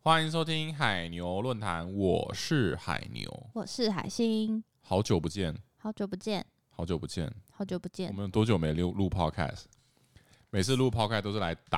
欢迎收听海牛论坛，我是海牛， 我是海星。 好久不见， 好久不见， 好久不见， 好久不见。 我们多久没录 podcast？ 每次录 podcast 都是来挡，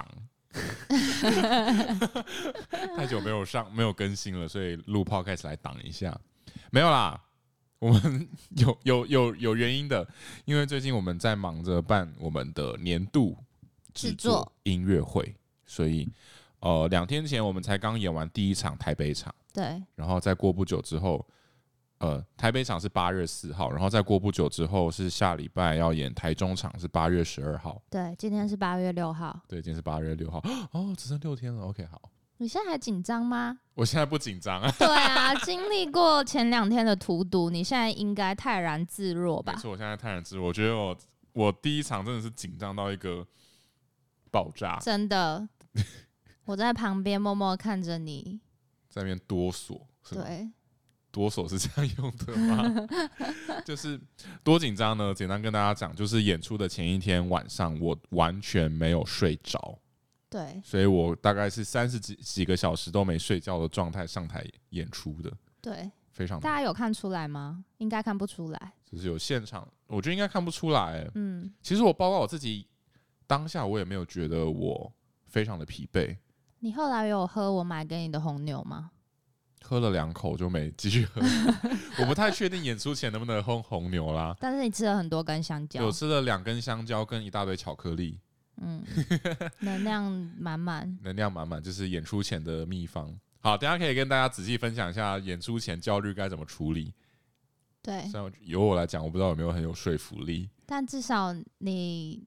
太久没有更新了，所以录 podcast 来挡一下。没有啦，我们有原因的，因为最近我们在忙着办我们的年度制作音乐会，所以2天前我们才刚演完第一场台北场， 对， 然后再过不久之后，台北场是8月4号，然后再过不久之后是下礼拜要演台中场是8月12号， 对，今天是8月6号， 对，今天是8月6号，哦，只剩6天了 ，OK， 好。 你现在还紧张吗？ 我现在不紧张啊。 对啊，经历过前2天的荼毒，你现在应该泰然自若吧？ 没错，我现在泰然自若。我觉得我第一场真的是紧张到一个爆炸， 真的。我在旁边默默看着你， 在那边哆嗦， 对， 哆嗦是这样用的吗？就是多紧张呢？简单跟大家讲，就是演出的前一天晚上，我完全没有睡着， 对， 所以我大概是30几个小时都没睡觉的状态上台演出的， 对， 非常。 大家有看出来吗？应该看不出来， 就是有现场，我觉得应该看不出来。其实我包括我自己当下，我也没有觉得我非常的疲惫。 你后来有喝我买给你的红牛吗？ 喝了2口就没继续喝。我不太确定演出前能不能喝红牛啦。 但是你吃了很多根香蕉， 有吃了2根香蕉跟一大堆巧克力。 能量满满， 能量满满，就是演出前的秘方。好，等一下可以跟大家仔细分享一下演出前焦虑该怎么处理。 对， 虽然由我来讲，我不知道有没有很有说服力， 但至少你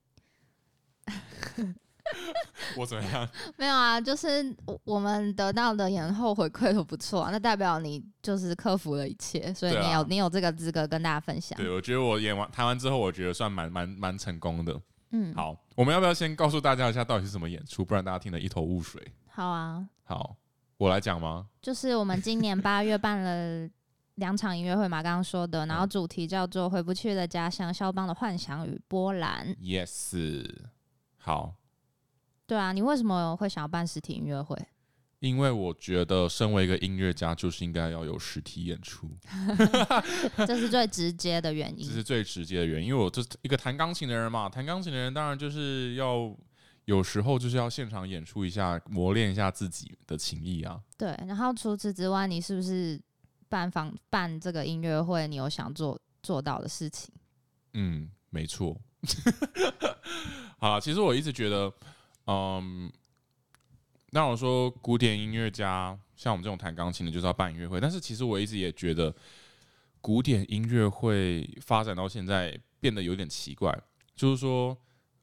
我怎么样？ 没有啊，就是我们得到的演后回馈都不错啊，那代表你就是克服了一切，所以你有这个资格跟大家分享。 对，我觉得我弹完之后，我觉得算蛮成功的。好，我们要不要先告诉大家一下到底是什么演出，不然大家听得一头雾水。 好啊， 好，我来讲吗？ 就是我们今年8月办了2场音乐会嘛，刚刚说的，然后主题叫做《回不去的家乡：肖邦的幻想与波澜》。 Yes， 好。 对啊，你为什么会想要办实体音乐会？ 因为我觉得身为一个音乐家，就是应该要有实体演出， 这是最直接的原因。 这是最直接的原因，因为我就是一个弹钢琴的人嘛，弹钢琴的人当然就是要有时候就是要现场演出一下，磨练一下自己的情艺啊。对， 然后除此之外，你是不是办这个音乐会，你有想做到的事情？ 没错。好啦，其实我一直觉得，那我说古典音乐家像我们这种弹钢琴的，就是要办音乐会。但是其实我一直也觉得，古典音乐会发展到现在变得有点奇怪，就是说，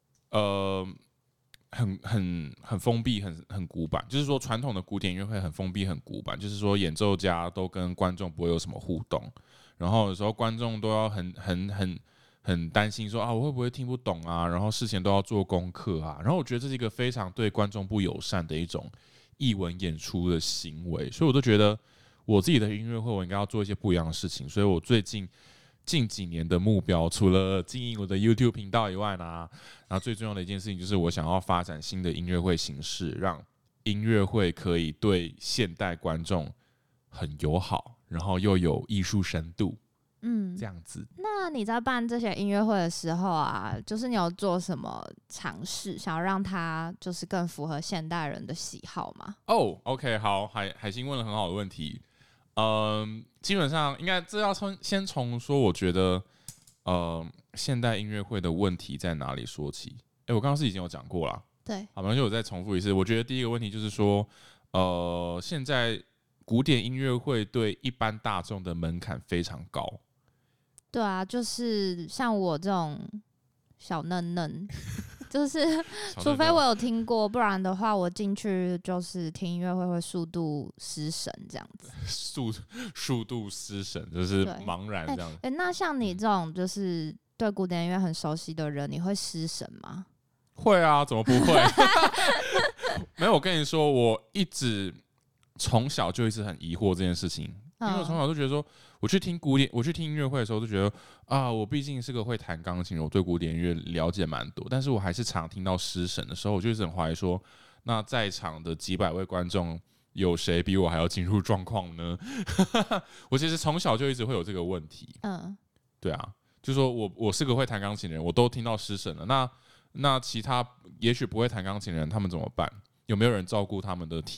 很封闭，很古板。就是说，传统的古典音乐会很封闭、很古板，就是说演奏家都跟观众不会有什么互动，然后有时候观众都要很担心说我会不会听不懂啊？然后事前都要做功课啊。然后我觉得这是一个非常对观众不友善的一种艺文演出的行为，所以我都觉得我自己的音乐会我应该要做一些不一样的事情。所以我近几年的目标，除了经营我的 YouTube 频道以外呢，然后最重要的一件事情就是我想要发展新的音乐会形式，让音乐会可以对现代观众很友好，然后又有艺术深度。这样子。 那你在办这些音乐会的时候啊，就是你有做什么尝试，想要让它就是更符合现代人的喜好吗 ？OK， 好，海星问了很好的问题。基本上应该这要先从说，我觉得现代音乐会的问题在哪里说起。我刚刚是已经有讲过了。 对， 好，那就我再重复一次。我觉得第一个问题就是说，现在古典音乐会对一般大众的门槛非常高。 对啊，就是像我这种小嫩嫩，就是除非我有听过，不然的话我进去就是听音乐会速度失神这样子。 速度失神就是茫然这样子。 那像你这种就是对古典音乐很熟悉的人，你会失神吗？ 会啊，怎么不会？没有，我跟你说，我从小就一直很疑惑这件事情。因为我从小就觉得说，我去听音乐会的时候，就觉得我毕竟是个会弹钢琴，我对古典音乐了解蛮多，但是我还是常听到失神的时候，我就一直很怀疑说，那在场的几百位观众有谁比我还要进入状况呢？我其实从小就一直会有这个问题。对啊，就说我是个会弹钢琴的人，我都听到失声了。那其他也许不会弹钢琴的人，他们怎么办？有没有人照顾他们的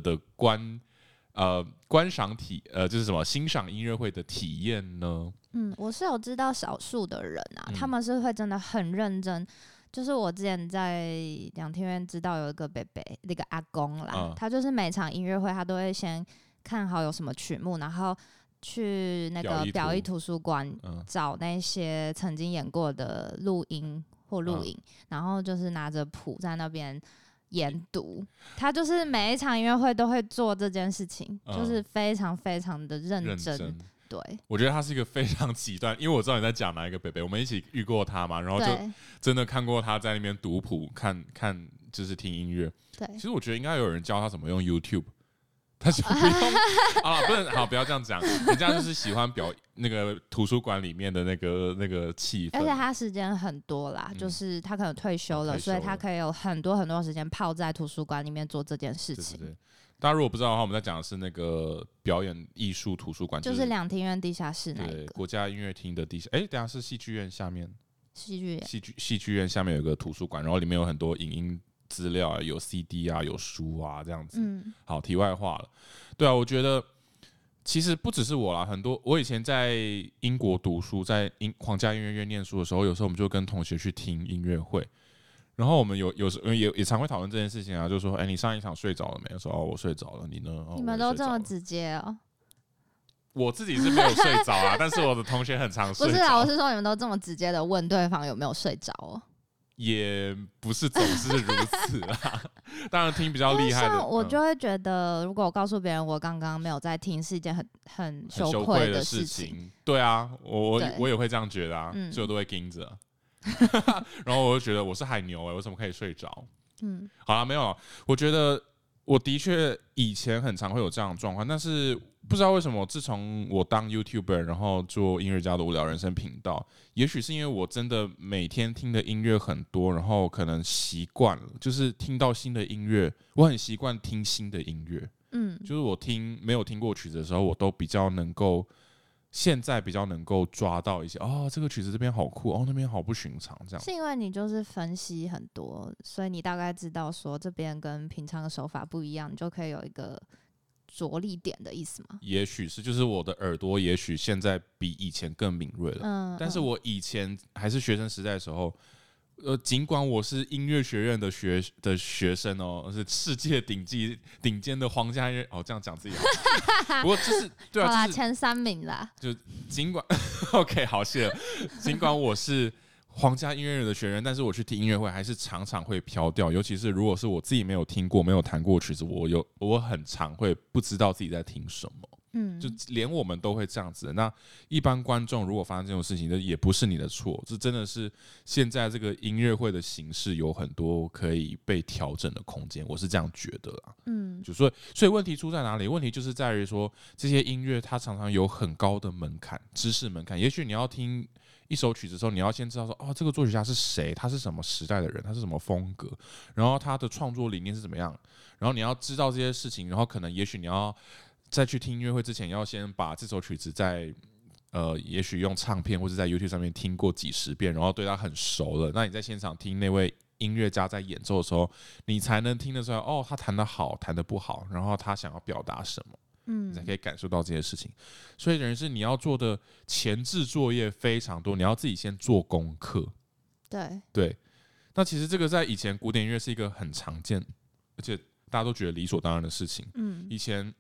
观赏就是什么欣赏音乐会的体验呢？ 我是有知道少数的人啊，他们是会真的很认真。就是我之前在两天院知道有一个伯伯，那个阿公啦，他就是每场音乐会他都会先看好有什么曲目，然后去那个表艺图书馆找那些曾经演过的录音或录影，然后就是拿着谱在那边研读。他就是每一场音乐会都会做这件事情，就是非常非常的认真。对， 我觉得他是一个非常极端，因为我知道你在讲哪一个北北，我们一起遇过他嘛，然后就真的看过他在那边读谱，看就是听音乐。 对， 其实我觉得应该有人教他怎么用 YouTube， 他就不用不能好，不要这样讲，人家就是喜欢那个图书馆里面的那个气氛， 而且他时间很多啦，就是他可能退休了，所以他可以有很多很多时间泡在图书馆里面做这件事情。 对。大家如果不知道的话，我们在讲的是那个表演艺术图书馆， 就是两厅院地下室那个国家音乐厅的地下。等一下是戏剧院下面，戏剧院下面有个图书馆，然后里面有很多影音资料啊，有 CD 啊，有书啊，这样子。好，题外话了。对啊，我觉得其实不只是我啦，很多我以前在英国读书，在皇家音乐院念书的时候，有时候我们就跟同学去听音乐会。然后我们有时候也常会讨论这件事情啊，就说，你上一场睡着了没有？说我睡着了，你呢？ 你们都这么直接哦？ 我自己是没有睡着啊，但是我的同学很常睡着。 不是啊，我是说你们都这么直接的问对方有没有睡着哦？ 也不是总是如此啦，当然听比较厉害的， 我就会觉得，如果我告诉别人我刚刚没有在听，是一件很羞愧的事情。 对啊，我也会这样觉得啊，所以我都会盯着。然后我就觉得我是海牛我怎么可以睡着？好啦，没有了。我觉得我的确以前很常会有这样的状况，但是不知道为什么，自从我当 YouTuber， 然后做音乐家的无聊人生频道，也许是因为我真的每天听的音乐很多，然后可能习惯了，就是听到新的音乐，我很习惯听新的音乐。就是我没有听过曲子的时候，我都现在比较能够抓到一些这个曲子这边好酷那边好不寻常，这样是因为你就是分析很多，所以你大概知道说这边跟平常的手法不一样，你就可以有一个着力点的意思吗？ 也许是，就是我的耳朵也许现在比以前更敏锐了。但是我以前还是学生时代的时候，尽管我是音乐学院的学生是世界顶尖的皇家音乐这样讲自己好，不过就是对啊， 好啦， 就是前3名啦。 就尽管OK 好谢了，尽管我是皇家音乐院的学员，但是我去听音乐会还是常常会飘掉，尤其是如果是我自己没有听过、没有弹过曲子，我很常会不知道自己在听什么。就连我们都会这样子。那一般观众如果发生这种事情，这也不是你的错，这真的是现在这个音乐会的形式有很多可以被调整的空间，我是这样觉得啦。所以问题出在哪里？问题就是在于说，这些音乐它常常有很高的门槛，知识门槛。也许你要听一首曲子的时候，你要先知道说，这个作曲家是谁，他是什么时代的人，他是什么风格，然后他的创作理念是怎么样，然后你要知道这些事情，然后也许你要在去听音乐会之前，要先把这首曲子也许用唱片或者在 YouTube 上面听过几10遍，然后对它很熟了。那你在现场听那位音乐家在演奏的时候，你才能听得出来，他弹得好，弹得不好，然后他想要表达什么，你才可以感受到这些事情。所以等于是你要做的前置作业非常多，你要自己先做功课。对，那其实这个在以前古典音乐是一个很常见，而且大家都觉得理所当然的事情。以前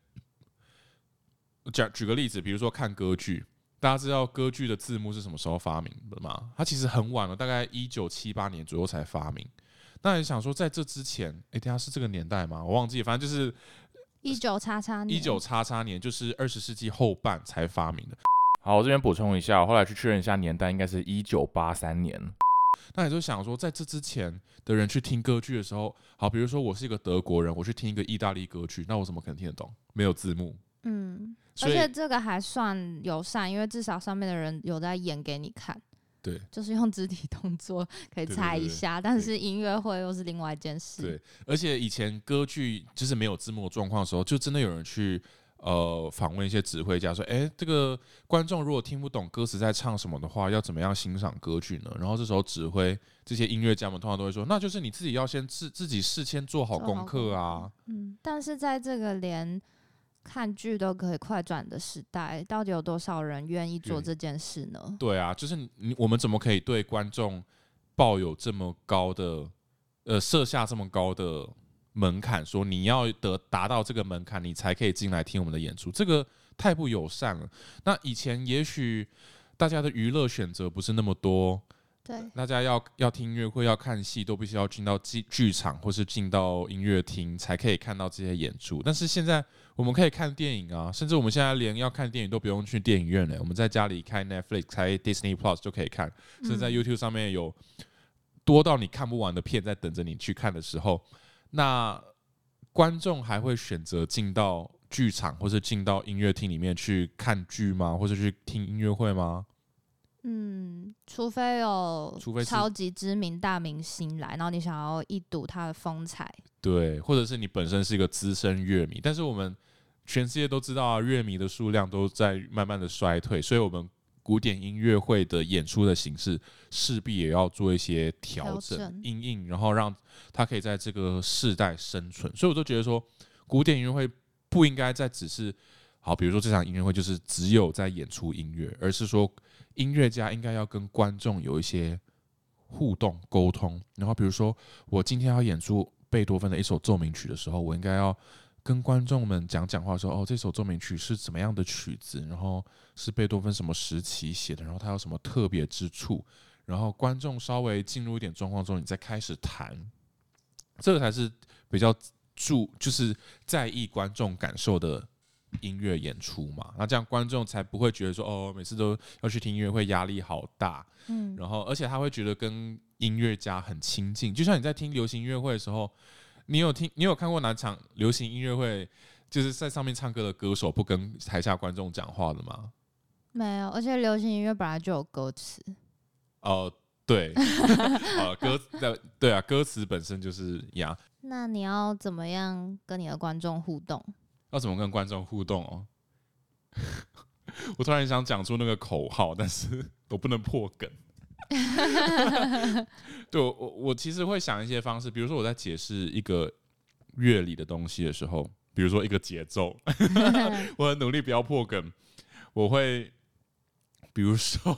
举个例子，比如说看歌剧，大家知道歌剧的字幕是什么时候发明的吗？它其实很晚了，大概1978年左右才发明。那你想说，在这之前，等一下是这个年代吗？我忘记，反正就是19XX年，就是20世纪后半才发明的。好，我这边补充一下，我后来去确认一下年代，应该是1983年。那你就想说，在这之前的人去听歌剧的时候，好，比如说我是一个德国人，我去听一个意大利歌剧，那我怎么可能听得懂？没有字幕。 而且这个还算友善，因为至少上面的人有在演给你看。 对， 就是用肢体动作可以猜一下，但是音乐会又是另外一件事。 对，而且以前歌剧就是没有字幕的状况的时候，就真的有人去访问一些指挥家说，这个观众如果听不懂歌词在唱什么的话，要怎么样欣赏歌剧呢？然后这时候指挥这些音乐家们通常都会说，那就是你自己要先自己事先做好功课啊。 但是在这个连看剧都可以快转的时代，到底有多少人愿意做这件事呢？ 对啊，就是我们怎么可以对观众抱有这么高的设下这么高的门槛，说你要达到这个门槛，你才可以进来听我们的演出，这个太不友善了。那以前也许大家的娱乐选择不是那么多， 对， 大家要听音乐会、要看戏，都必须要进到剧场或是进到音乐厅才可以看到这些演出。但是现在我们可以看电影啊，甚至我们现在连要看电影都不用去电影院了，我们在家里开 Netflix、开 Disney Plus 就可以看，甚至在 YouTube 上面有多到你看不完的片在等着你去看的时候，那观众还会选择进到剧场或是进到音乐厅里面去看剧吗？或是去听音乐会吗？ 除非有超级知名大明星来，然后你想要一睹他的风采， 对，或者是你本身是一个资深乐迷，但是我们全世界都知道啊，乐迷的数量都在慢慢的衰退，所以我们古典音乐会的演出的形式势必也要做一些调整因应，然后让它可以在这个世代生存。所以我都觉得说，古典音乐会不应该再只是好，比如说这场音乐会就是只有在演出音乐，而是说音乐家应该要跟观众有一些互动沟通。然后比如说我今天要演出贝多芬的一首奏鸣曲的时候，我应该要跟观众们讲话说，这首奏鸣曲是怎么样的曲子，然后是贝多芬什么时期写的，然后它有什么特别之处，然后观众稍微进入一点状况之后，你再开始弹，这个才是比较就是在意观众感受的音乐演出嘛。那这样观众才不会觉得说，每次都要去听音乐会压力好大，然后而且他会觉得跟音乐家很亲近，就像你在听流行音乐会的时候。你有看过哪场流行音乐会，就是在上面唱歌的歌手不跟台下观众讲话的吗？ 没有，而且流行音乐本来就有歌词。 对，对啊，歌词本身就是呀。 那你要怎么样跟你的观众互动？ 要怎么跟观众互动哦？我突然想讲出那个口号，但是我不能破梗。对，我其实会想一些方式，比如说我在解释一个乐理的东西的时候，比如说一个节奏，我很努力不要破梗，我会比如说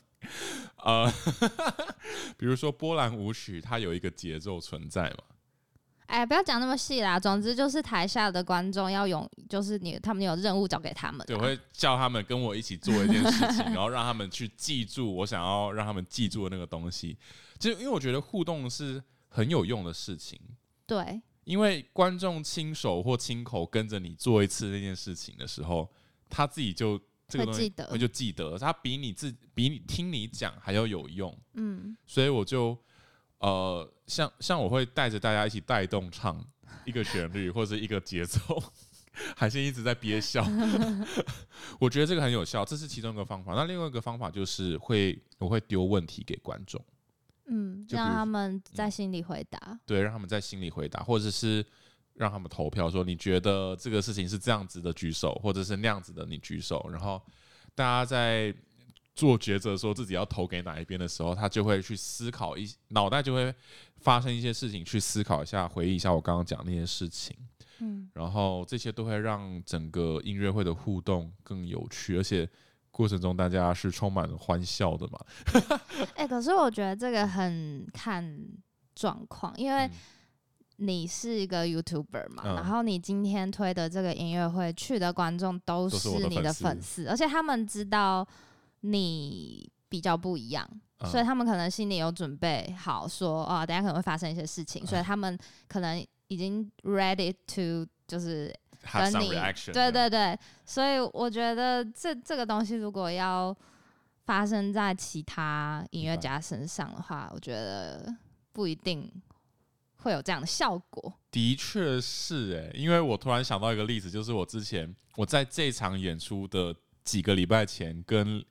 比如说波兰舞曲，它有一个节奏存在嘛。 不要讲那么细啦。总之就是台下的观众要就是他们有任务交给他们。 对，我会叫他们跟我一起做一件事情，然后让他们去记住我想要让他们记住的那个东西。就因为我觉得互动是很有用的事情。 对， 因为观众亲手或亲口跟着你做一次那件事情的时候，他自己就这个东西会就记得，他比你听你讲还要有用。所以我就。像我会带着大家一起带动唱一个旋律或者一个节奏，海鲜一直在憋笑，我觉得这个很有效，这是其中一个方法。那另外一个方法就是我会丢问题给观众， 让他们在心里回答， 对，让他们在心里回答，或者是让他们投票说你觉得这个事情是这样子的举手，或者是那样子的你举手，然后大家在做抉择说自己要投给哪一边的时候，他就会去思考脑袋就会发生一些事情，去思考一下，回忆一下我刚刚讲那些事情。然后这些都会让整个音乐会的互动更有趣，而且过程中大家是充满了欢笑的嘛。 可是我觉得这个很看状况，因为你是一个 YouTuber 嘛，然后你今天推的这个音乐会去的观众都是你的粉丝，而且他们知道你比较不一样，所以他们可能心里有准备好说，等一下可能会发生一些事情，所以他们可能已经 ready to 就是跟你 对，所以我觉得这个东西如果要发生在其他音乐家身上的话，我觉得不一定会有这样的效果。 的确是因为我突然想到一个例子，就是我在这场演出的几个礼拜前跟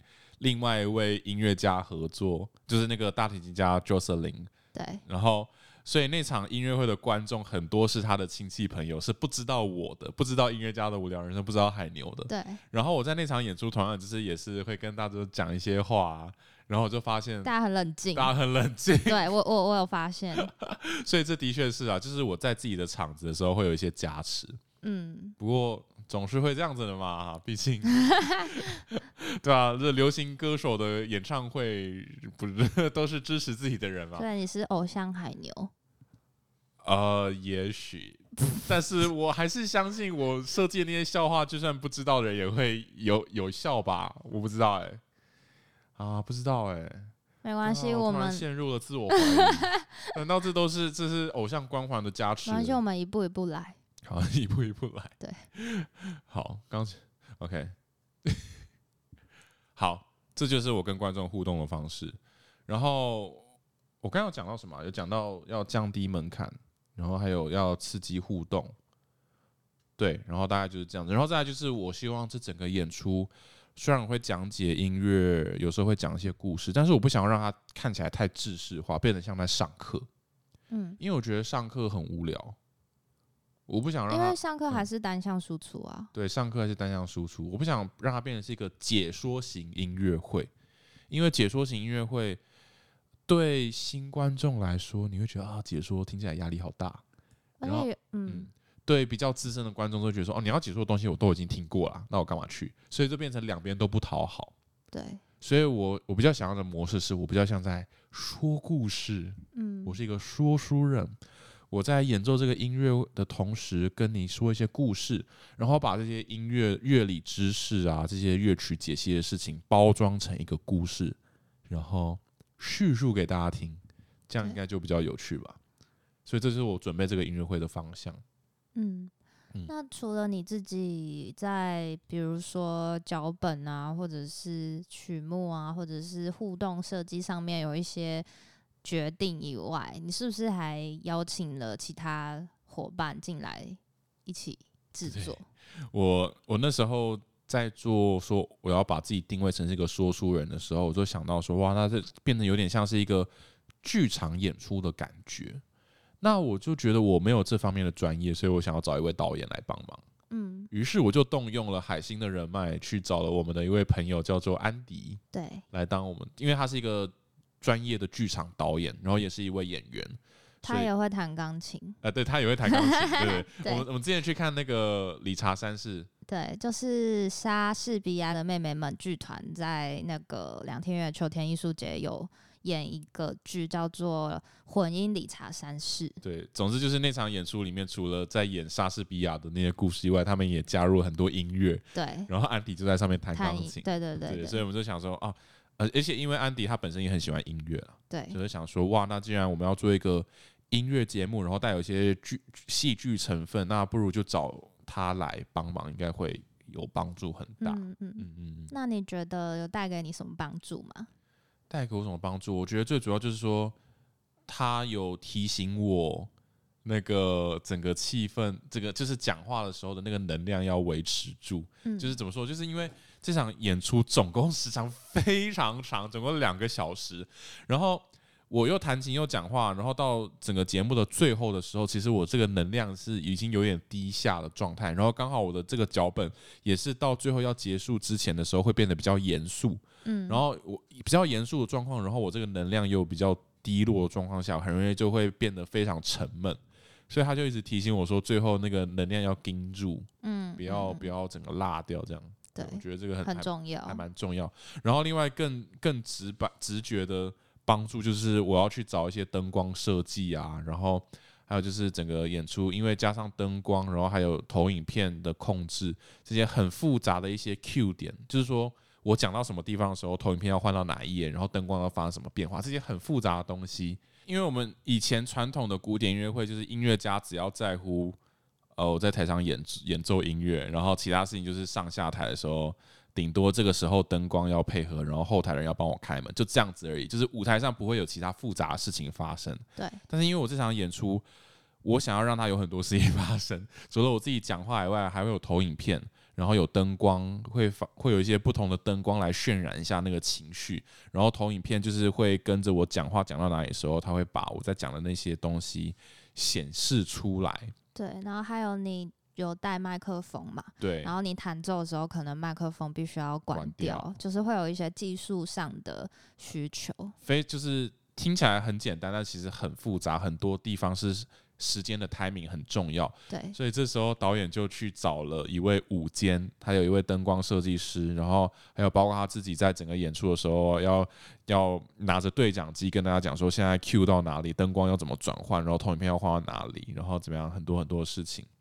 另外一位音乐家合作，就是那个大提琴家 Jocelyn。 对， 然后所以那场音乐会的观众很多是他的亲戚朋友，是不知道我的，不知道音乐家的无聊人生，不知道海牛的。 对。 然后我在那场演出，同样就是也是会跟大家讲一些话啊，然后我就发现大家很冷静， 大家很冷静。 对我有发现， 所以这的确是啊，就是我在自己的场子的时候会有一些加持。不过总是会这样子的嘛，毕竟对啊，这流行歌手的演唱会不是都是支持自己的人嘛？ 对，你是偶像海牛。 也许，但是我还是相信我设计的那些笑话，就算不知道的人也会有笑吧？我不知道不知道没关系，我们陷入了自我怀疑。难道这是偶像光环的加持？ 没关系，我们一步一步来。 好，一步一步来。 对， 好，OK， 好，这就是我跟观众互动的方式。然后我刚刚有讲到什么？有讲到要降低门槛，然后还有要刺激互动，对，然后大概就是这样子。然后再来就是我希望这整个演出，虽然我会讲解音乐，有时候会讲一些故事，但是我不想让它看起来太制式化，变得像在上课。因为我觉得上课很无聊。我不想让它， 因为上课还是单向输出啊。 对，上课还是单向输出。我不想让它变成是一个解说型音乐会，因为解说型音乐会对新观众来说，你会觉得解说听起来压力好大。然后，对比较资深的观众都会觉得说，你要解说的东西我都已经听过了，那我干嘛去？所以就变成两边都不讨好。 对， 所以我比较想要的模式是我比较像在说故事，我是一个说书人。我在演奏这个音乐的同时，跟你说一些故事，然后把这些音乐乐理知识啊，这些乐曲解析的事情包装成一个故事，然后叙述给大家听，这样应该就比较有趣吧。所以这就是我准备这个音乐会的方向。 那除了你自己在比如说脚本啊，或者是曲目啊，或者是互动设计上面有一些决定以外，你是不是还邀请了其他伙伴进来一起制作？ 我那时候在做说我要把自己定位成是一个说书人的时候，我就想到说，哇，那这变得有点像是一个剧场演出的感觉。那我就觉得我没有这方面的专业，所以我想要找一位导演来帮忙。于是我就动用了海星的人脉，去找了我们的一位朋友，叫做安迪， 对， 来当我们，因为他是一个专业的剧场导演，然后也是一位演员， 他也会弹钢琴。 对，他也会弹钢琴。对对，我们之前去看那个理查三世， 对，就是莎士比亚的妹妹们剧团在那个两天乐秋天艺术节有演一个剧叫做《混音理查三世》。 对，总之就是那场演出里面，除了在演莎士比亚的那些故事以外，他们也加入了很多音乐。 对， 然后安迪就在上面弹钢琴。 对， 所以我们就想说而且因为安迪他本身也很喜欢音乐啊， 对， 就是想说，哇，那既然我们要做一个音乐节目，然后带有一些戏剧成分，那不如就找他来帮忙，应该会有帮助很大。 那你觉得有带给你什么帮助吗？ 带给我什么帮助？我觉得最主要就是说，他有提醒我那个整个气氛，这个就是讲话的时候的那个能量要维持住。就是怎么说？就是因为这场演出总共时长非常长，总共2个小时，然后我又弹琴又讲话，然后到整个节目的最后的时候，其实我这个能量是已经有点低下的状态，然后刚好我的这个脚本也是到最后要结束之前的时候会变得比较严肃。然后我比较严肃的状况，然后我这个能量又比较低落的状况下，很容易就会变得非常沉闷，所以他就一直提醒我说，最后那个能量要盯住，不要整个落掉这样。 对， 我觉得这个很重要， 还蛮重要。然后另外更直觉的帮助就是我要去找一些灯光设计啊，然后还有就是整个演出，因为加上灯光，然后还有投影片的控制，这些很复杂的一些 Q 点，就是说我讲到什么地方的时候，投影片要换到哪一页，然后灯光要发生什么变化，这些很复杂的东西。因为我们以前传统的古典音乐会，就是音乐家只要在乎，我在台上演奏音乐，然后其他事情就是上下台的时候，顶多这个时候灯光要配合，然后后台的人要帮我开门，就这样子而已。就是舞台上不会有其他复杂的事情发生。 对。 但是因为我这场演出，我想要让它有很多事情发生，除了我自己讲话以外，还会有投影片。 然后有灯光，会有一些不同的灯光来渲染一下那个情绪，然后投影片就是会跟着我讲话讲到哪里的时候，它会把我在讲的那些东西显示出来。 对，然后还有你有带麦克风嘛？ 对， 然后你弹奏的时候，可能麦克风必须要关掉，就是会有一些技术上的需求。 就是听起来很简单，但其实很复杂，很多地方是时间的 timing 很重要。 对， 所以这时候导演就去找了一位舞监，他有一位灯光设计师，然后还有包括他自己在整个演出的时候要拿着对讲机跟大家讲说现在 cue 到哪里，灯光要怎么转换，然后投影片要换到哪里，然后怎么样，很多很多的事情。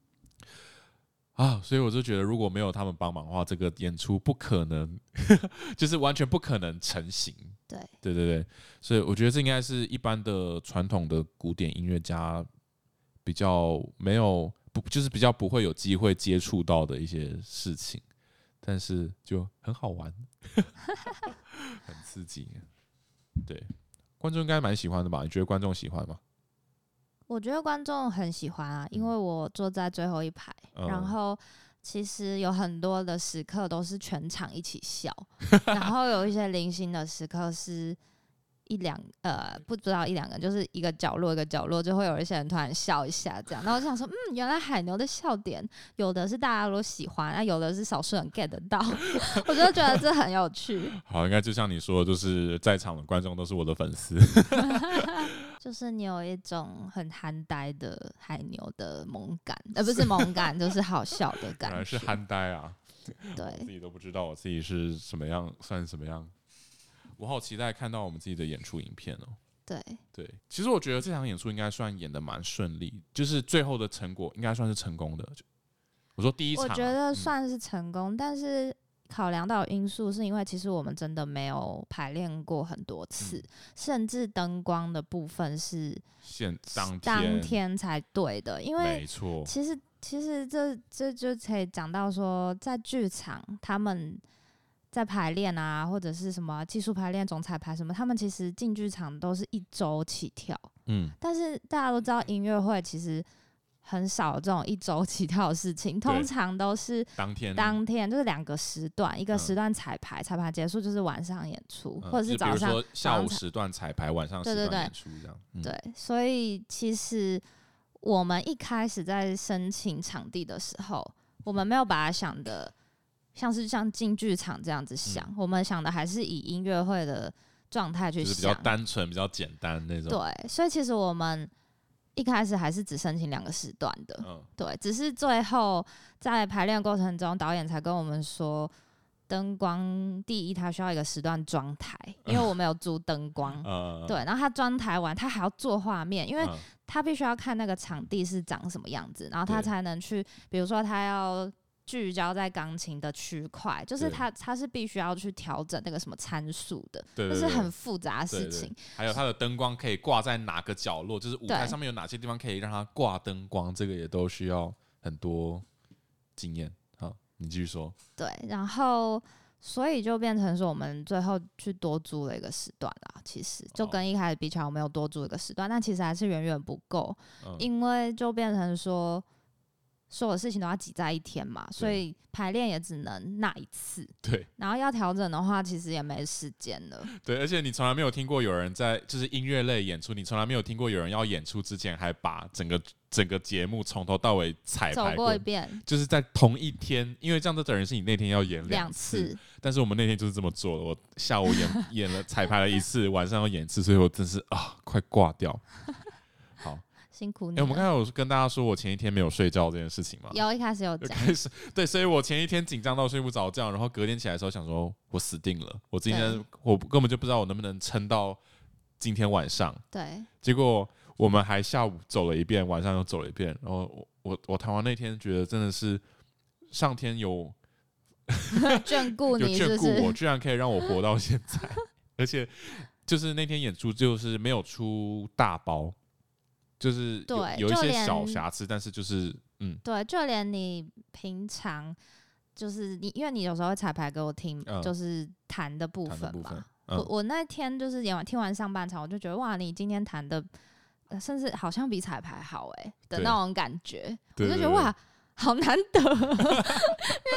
所以我就觉得如果没有他们帮忙的话，这个演出不可能就是完全不可能成型。对，所以我觉得这应该是一般的传统的古典音乐家比较没有就是比较不会有机会接触到的一些事情，但是就很好玩很刺激。对，观众应该蛮喜欢的吧？你觉得观众喜欢吗？ 我觉得观众很喜欢啊，因为我坐在最后一排，然后其实有很多的时刻都是全场一起笑，然后有一些零星的时刻是不知道一两个，就是一个角落就会有一些人突然笑一下这样。然后我就想说，原来海牛的笑点有的是大家都喜欢，有的是少数人 get 得到，我就觉得这很有趣。 好，应该就像你说的，就是在场的观众都是我的粉丝。 就是你有一种很憨呆的海牛的萌感，不是萌感，就是好笑的感觉。 当然是憨呆啊！ 对， 我自己都不知道我自己是什么样，算什么样。我好期待看到我们自己的演出影片哦。 对， 其实我觉得这场演出应该算演得蛮顺利，就是最后的成果应该算是成功的。我说第一场， 我觉得算是成功，但是考量到因素是因为其实我们真的没有排练过很多次，甚至灯光的部分是当天才对的，因为没错， 其实这就可以讲到说，在剧场他们在排练啊，或者是什么技术排练、总彩排什么，他们其实进剧场都是1周起跳。但是大家都知道音乐会其实很少这种1周起跳的事情，通常都是当天就是2个时段，一个时段彩排，彩排结束就是晚上演出，或者是早上， 比如说下午时段彩排，晚上时段演出这样。 对，所以其实我们一开始在申请场地的时候，我们没有把它想的像进剧场这样子想，我们想的还是以音乐会的状态去想， 就是比较单纯、比较简单那种。 对，所以其实我们一开始还是只申请2个时段的，对，只是最后在排练过程中，导演才跟我们说，灯光第一，他需要一个时段装台，因为我们有租灯光，对，然后他装台完，他还要做画面，因为他必须要看那个场地是长什么样子，然后他才能去，比如说他要聚焦在钢琴的区块，就是他是必须要去调整那个什么参数的，这是很复杂的事情。 还有他的灯光可以挂在哪个角落，就是舞台上面有哪些地方可以让他挂灯光，这个也都需要很多经验。好，你继续说。 对，然后所以就变成说，我们最后去多租了一个时段啦。其实就跟一开始比起来，我们有多租一个时段，但其实还是远远不够，因为就变成说，所有事情都要挤在一天嘛，所以排练也只能那一次。 对， 然后要调整的话，其实也没时间了。 对，而且你从来没有听过有人在就是音乐类演出，你从来没有听过有人要演出之前还把整个节目从头到尾彩排过一遍， 就是在同一天，因为这样子等于是你那天要演2次，但是我们那天就是这么做的。我下午演了彩排了1次，晚上要演1次，所以我真是快挂掉。好。 辛苦你了。 我们刚才有跟大家说我前一天没有睡觉这件事情吗？ 一开始有讲。 对，所以我前一天紧张到睡不着觉，然后隔天起来的时候想说，我死定了，我今天我根本就不知道我能不能撑到今天晚上。 对。 结果我们还下午走了一遍，晚上又走了一遍，然后我弹完那天觉得真的是上天有眷顾你， 有眷顾我，居然可以让我活到现在，而且就是那天演出就是没有出大包。就是有一些小瑕疵，但是就是对，就连你平常就是因为你有时候会彩排给我听，就是弹的部分嘛。我那天就是听完上半场，我就觉得哇，你今天弹的甚至好像比彩排好的那种感觉，我就觉得哇。好难得，因为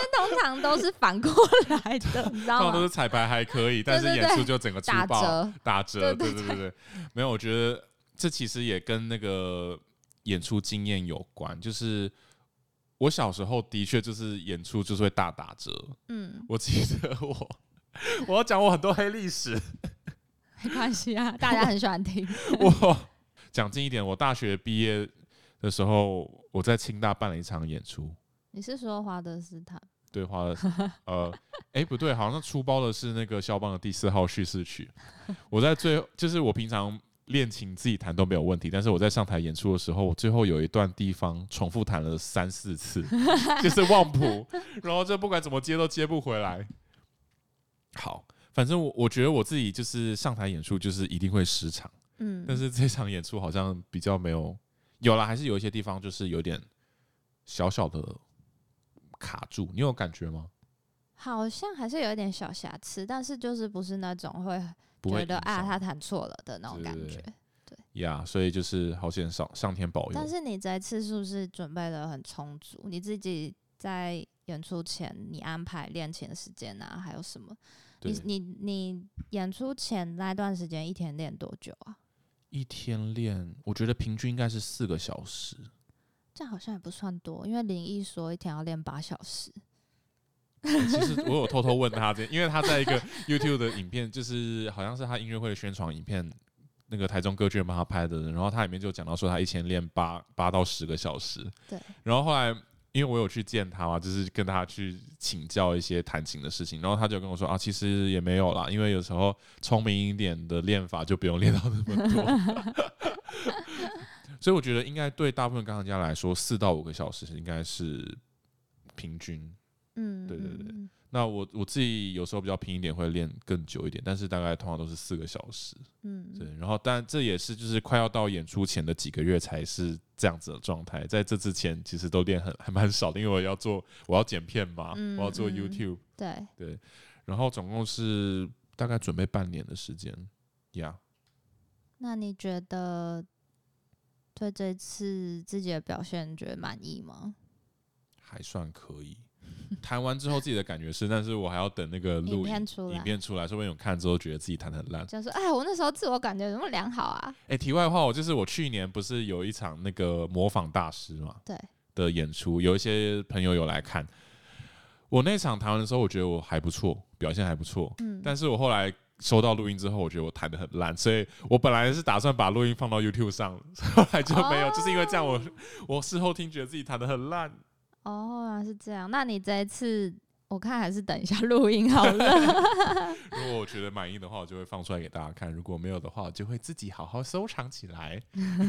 都是反过来的，你知道吗？ 通常都是彩排还可以，但是演出就整个粗暴打折，对，没有，我觉得这其实也跟那个演出经验有关，就是我小时候的确就是演出就是会大打折，我记得我要讲我很多黑历史， 没关系啊，大家很喜欢听。 我讲近一点，我大学毕业的时候，我在清大办了一场演出。 你是说华德斯坦？ 对，华德斯不对，好像出包的是那个肖邦的第4号叙事曲。我在就是我平常练琴自己弹都没有问题，但是我在上台演出的时候，我最后有一段地方重复弹了3、4次，就是忘谱，然后这不管怎么接都接不回来。好，反正我觉得我自己就是上台演出就是一定会失常，但是这场演出好像比较没有啦，还是有一些地方就是有点小小的卡住，你有感觉吗？ 好像还是有一点小瑕疵，但是就是不是那种会觉得他弹错了的那种感觉。对呀，所以就是好险上天保佑。 但是你这一次是不是准备的很充足？你自己在演出前你安排练琴的时间啊，还有什么？你演出前那段时间一天练多久啊？ 一天练，我觉得平均应该是4个小时。 这样好像也不算多，因为林毅说一天要练8小时。 其实我有偷偷问他因为他在一个 YouTube 的影片，就是好像是他音乐会的宣传影片，那个台中歌剧院帮他拍的，然后他里面就讲到说他一天练8到10个小时。 对。 然后后来因为我有去见他嘛，就是跟他去请教一些弹琴的事情，然后他就跟我说啊，其实也没有啦，因为有时候聪明一点的练法就不用练到那么多。所以我觉得应该对大部分钢琴家来说，4到5个小时应该是平均。对。那我自己有时候比较拼一点，会练更久一点，但是大概通常都是4个小时。对。然后，但这也是就是快要到演出前的几个月才是这样子的状态，在这之前其实都练还蛮少的，因为我要剪片嘛，我要做 YouTube。对。然后总共是大概准备半年的时间呀。 那你觉得对这次自己的表现觉得满意吗？ 还算可以。弹完之后自己的感觉是，但是我还要等那个录影片出来，说不定有看之后觉得自己弹得很烂， 就说哎，我那时候自我感觉怎么良好啊？ 题外话，我去年不是有一场那个模仿大师嘛， 对的演出，有一些朋友有来看。我那场弹完的时候，我觉得我还不错，表现还不错。但是我后来收到录音之后，我觉得我弹得很烂，所以我本来是打算把录音放到 YouTube 上，后来就没有，就是因为这样我事后听觉得自己弹得很烂。 原来是这样。那你这一次我看还是等一下录音好了。 如果我觉得满意的话，我就会放出来给大家看；如果没有的话，我就会自己好好收藏起来。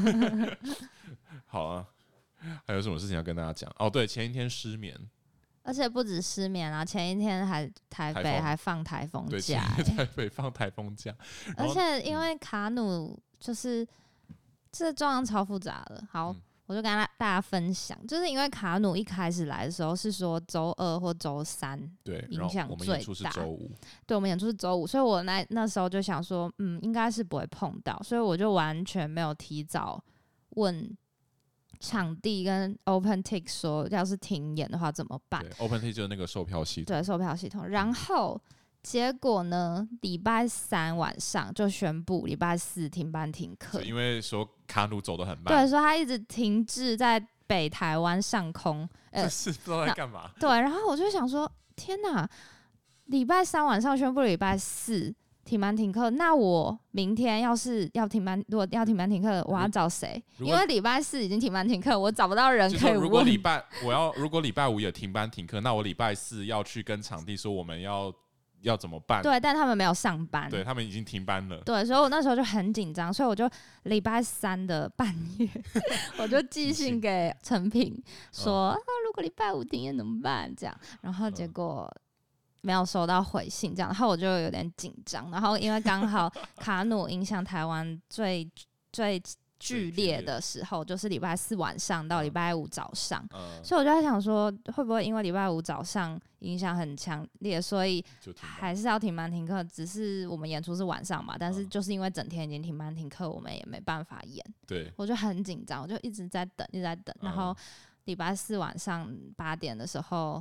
好啊，还有什么事情要跟大家讲？哦，对，前一天失眠， 而且不止失眠啊，前一天台北还放台风假， 台北放台风假， 而且因为卡努就是这状况超复杂的。好。我就跟大家分享，就是因为卡努一开始来的时候是说周2或周3， 对， 影响最大。 我们演出是周5， 对，我们演出是周5，所以我那时候就想说，应该是不会碰到，所以我就完全没有提早问场地跟 OpenTix 说，要是停演的话怎么办？ 对 ，OpenTix 就是那个售票系统， 对，售票系统。然后结果呢，礼拜3晚上就宣布礼拜4停班停课， 因为说卡努走得很慢， 对，说他一直停滞在北台湾上空， 这是不知道在干嘛。 对，然后我就想说，天哪，礼拜3晚上宣布礼拜4停班停课，那我明天要是要停班，如果要停班停课，我要找谁？因为礼拜4已经停班停课，我找不到人可以问。 如果礼拜5也停班停课，那我礼拜4要去跟场地说我们要怎么办？ 对，但他们没有上班， 对他们已经停班了。 对，所以我那时候就很紧张，所以我就礼拜3的半夜，我就寄信给陈品说，如果礼拜5停业怎么办？这样，然后结果没有收到回信，这样，然后我就有点紧张。然后因为刚好卡努影响台湾最剧烈的时候，就是礼拜4晚上到礼拜5早上，所以我就在想说，会不会因为礼拜5早上影响很强烈，所以还是要停班停课？只是我们演出是晚上嘛，但是就是因为整天已经停班停课，我们也没办法演。 对， 我就很紧张，我就一直在等，然后礼拜4晚上8点的时候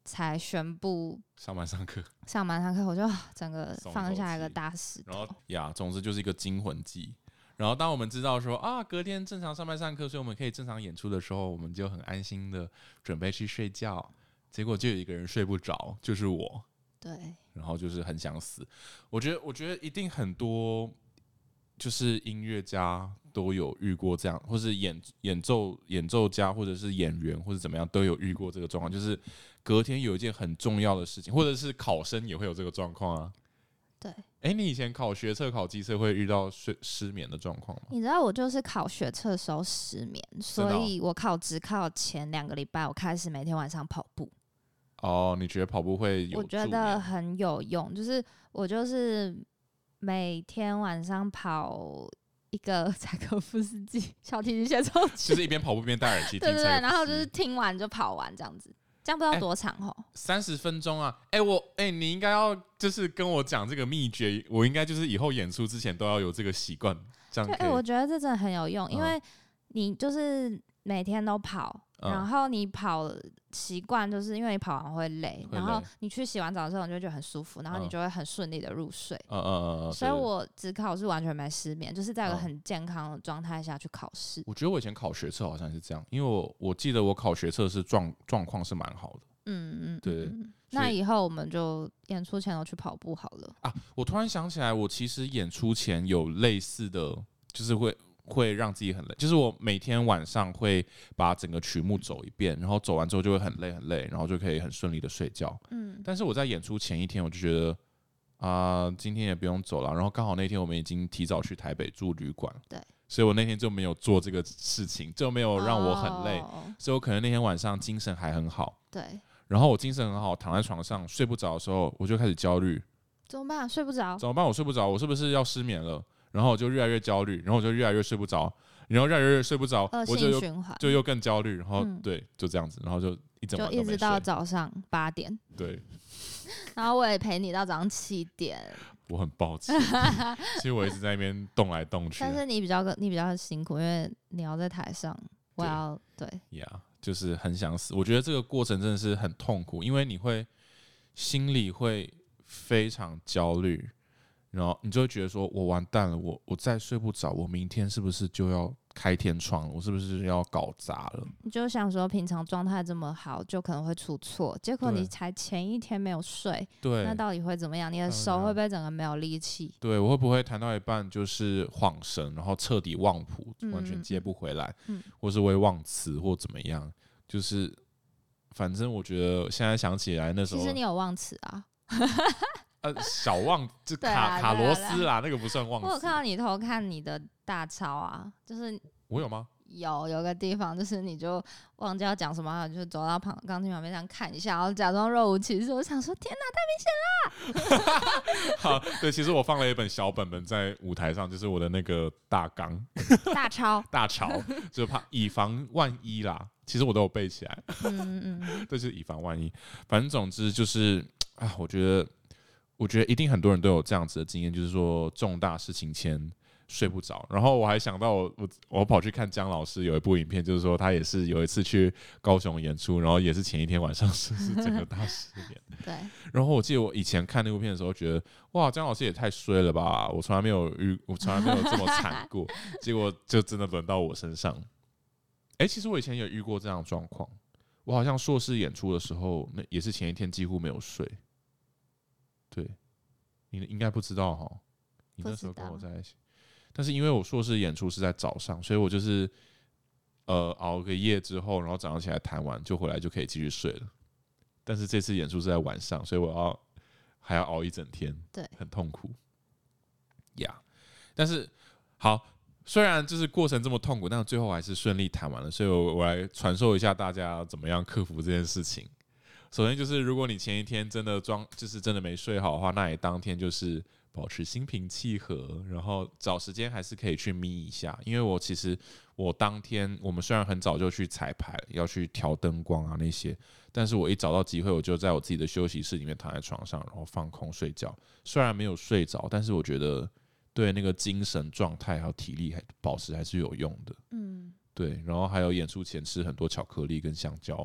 才宣布上班上课， 我就整个放下一个大石头。 然后呀，总之就是一个惊魂记。然后当我们知道说啊，隔天正常上班上课，所以我们可以正常演出的时候，我们就很安心的准备去睡觉。结果就有一个人睡不着，就是我。 对， 然后就是很想死。我觉得一定很多就是音乐家都有遇过这样，或是演奏家，或者是演员，或者怎么样都有遇过这个状况，就是隔天有一件很重要的事情，或者是考生也会有这个状况啊。 对， 你以前考学测、考机测会遇到失眠的状况吗？ 你知道我就是考学测的时候失眠，所以我只考前2个礼拜，我开始每天晚上跑步。 哦，你觉得跑步会有？ 我觉得很有用，就是我就是每天晚上跑一个柴可夫斯基小提琴协奏曲， 就是一边跑步一边戴耳机听。 对，然后就是听完就跑完这样子。这样不知道多长哦 ，30分钟啊！你应该要就是跟我讲这个秘诀，我应该就是以后演出之前都要有这个习惯，这样可以。 对，我觉得这真的很有用，因为你就是每天都跑，然后你跑习惯，就是因为你跑完会累，然后你去洗完澡之后，你就觉得很舒服，然后你就会很顺利的入睡。所以我只考是完全没失眠，就是在一个很健康的状态下去考试。 我觉得我以前考学测好像是这样，因为我记得我考学测是状况是蛮好的。对。 那以后我们就演出前都去跑步好了啊！我突然想起来，我其实演出前有类似的，就是会让自己很累，就是我每天晚上会把整个曲目走一遍，然后走完之后就会很累，然后就可以很顺利的睡觉。但是我在演出前一天，我就觉得今天也不用走了，然后刚好那天我们已经提早去台北住旅馆， 对， 所以我那天就没有做这个事情，就没有让我很累，所以我可能那天晚上精神还很好。 对， 然后我精神很好，躺在床上睡不着的时候，我就开始焦虑， 怎么办？睡不着？ 怎么办？我睡不着，我是不是要失眠了？然后我就越来越焦虑，然后我就越来越睡不着，然后越来越睡不着， 恶性循环， 就又更焦虑，然后对，就这样子，然后就一整晚都没睡， 就一直到早上8点。 对， 然后我也陪你到早上7点。 我很抱歉，其实我一直在那边动来动去。 但是你比较辛苦，因为你要在台上，我要对呀，就是很想死。我觉得这个过程真的是很痛苦，因为你会心里会非常焦虑。然后你就会觉得说，我完蛋了，我再睡不着，我明天是不是就要开天窗了？我是不是要搞砸了？ 你就想说，平常状态这么好，就可能会出错，结果你才前一天没有睡， 对， 那到底会怎么样？你的手会不会整个没有力气？ 对，我会不会弹到一半就是晃神，然后彻底忘谱，完全接不回来，或是会忘词或怎么样？就是反正我觉得现在想起来那时候， 其实你有忘词啊。 小忘就卡螺丝啦，那个不算忘词。 我有看到你偷看你的大抄啊，就是我有吗？ 有个地方，就是你就忘记要讲什么，就走到钢琴旁边这样看一下，然后假装若无其事。我想说，天哪，太明显啦！ 好，对，其实我放了一本小本本在舞台上，就是我的那个大纲、大抄，就怕以防万一啦。其实我都有背起来，这就是以防万一。反正总之就是我觉得一定很多人都有这样子的经验，就是说重大事情前睡不着。然后我还想到我跑去看姜老师有一部影片，就是说他也是有一次去高雄演出，然后也是前一天晚上是整个大失眠。 对。 然后我记得我以前看那部片的时候，觉得哇，姜老师也太衰了吧！我从来没有这么惨过，结果就真的轮到我身上。其实我以前有遇过这样的状况，我好像硕士演出的时候，那也是前一天几乎没有睡。对，你应该不知道哈，你那时候跟我在一起，但是因为我硕士演出是在早上，所以我就是熬个夜之后，然后早上起来弹完就回来就可以继续睡了。但是这次演出是在晚上，所以还要熬一整天， 对， 很痛苦呀。但是好，虽然就是过程这么痛苦，但最后还是顺利弹完了，所以我来传授一下大家怎么样克服这件事情。首先就是，如果你前一天真的没睡好的话，那你当天就是保持心平气和，然后找时间还是可以去眯一下。因为我当天我们虽然很早就去彩排，要去调灯光啊那些，但是我一找到机会，我就在我自己的休息室里面躺在床上，然后放空睡觉。虽然没有睡着，但是我觉得对那个精神状态还有体力保持还是有用的。对。然后还有演出前吃很多巧克力跟香蕉。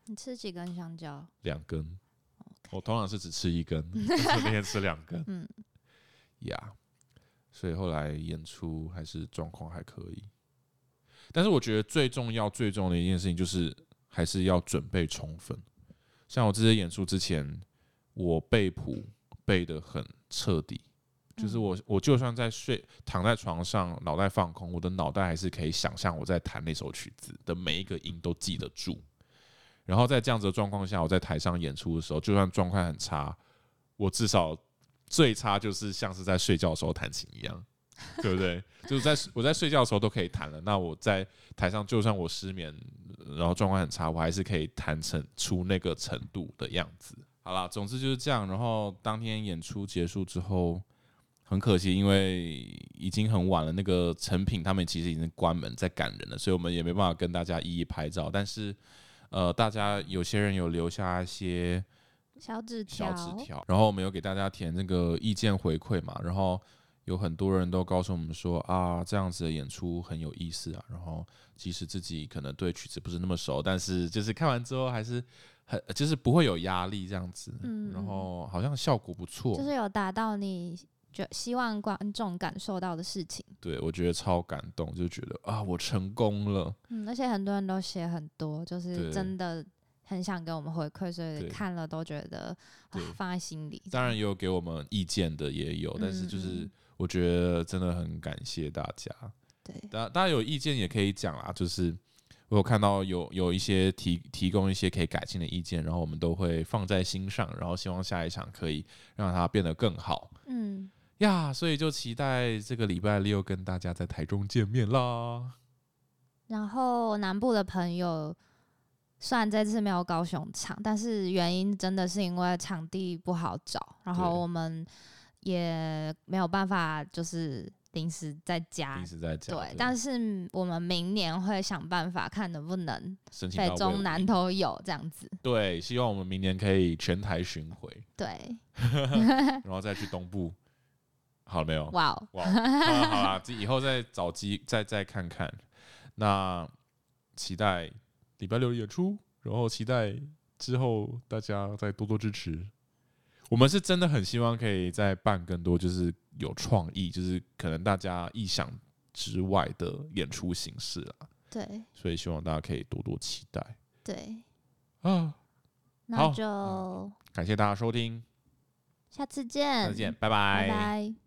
你吃几根香蕉 ？2根。 ？Okay. 我通常是只吃1根，但是那天吃2根。 嗯呀，所以后来演出还是状况还可以。但是我觉得最重要的一件事情就是还是要准备充分。像我这些演出之前，我背谱背得很彻底，就是我就算躺在床上，脑袋放空，我的脑袋还是可以想象我在弹那首曲子的每一个音都记得住。然后在这样子的状况下，我在台上演出的时候，就算状况很差，我至少最差就是像是在睡觉的时候弹琴一样。对不对？就是我在睡觉的时候都可以弹了，那我在台上就算我失眠，然后状况很差，我还是可以弹出那个程度的样子。好啦，总之就是这样。然后当天演出结束之后，很可惜，因为已经很晚了，那个成品他们其实已经关门在赶人了，所以我们也没办法跟大家一一拍照。但是大家有些人有留下一些小纸条， 然后我们有给大家填那个意见回馈嘛，然后有很多人都告诉我们说啊，这样子的演出很有意思啊，然后即使自己可能对曲子不是那么熟，但是就是看完之后还是就是不会有压力这样子，然后好像效果不错， 就是有达到你就希望观众感受到的事情。 对，我觉得超感动，就觉得啊，我成功了。 而且很多人都写很多，就是真的很想给我们回馈，所以看了都觉得放在心里。 当然也有给我们意见的也有，但是就是我觉得真的很感谢大家。 对， 大家有意见也可以讲啦，就是我有看到有一些提供一些可以改进的意见，然后我们都会放在心上，然后希望下一场可以让它变得更好。所以就期待这个礼拜6跟大家在台中见面啦。 然后南部的朋友，虽然这次没有高雄场，但是原因真的是因为场地不好找，然后我们也没有办法就是临时在家。对，但是我们明年会想办法看能不能北中南都有这样子。 对，希望我们明年可以全台巡回。 对， 然后再去东部。好了没有？ 哇好啦，以后再找再看看。那期待礼拜6的演出，然后期待之后大家再多多支持。我们是真的很希望可以再办更多，就是有创意，就是可能大家意想之外的演出形式啦。 对， 所以希望大家可以多多期待。 对啊， 那就感谢大家收听， 下次见， 拜拜。 拜拜。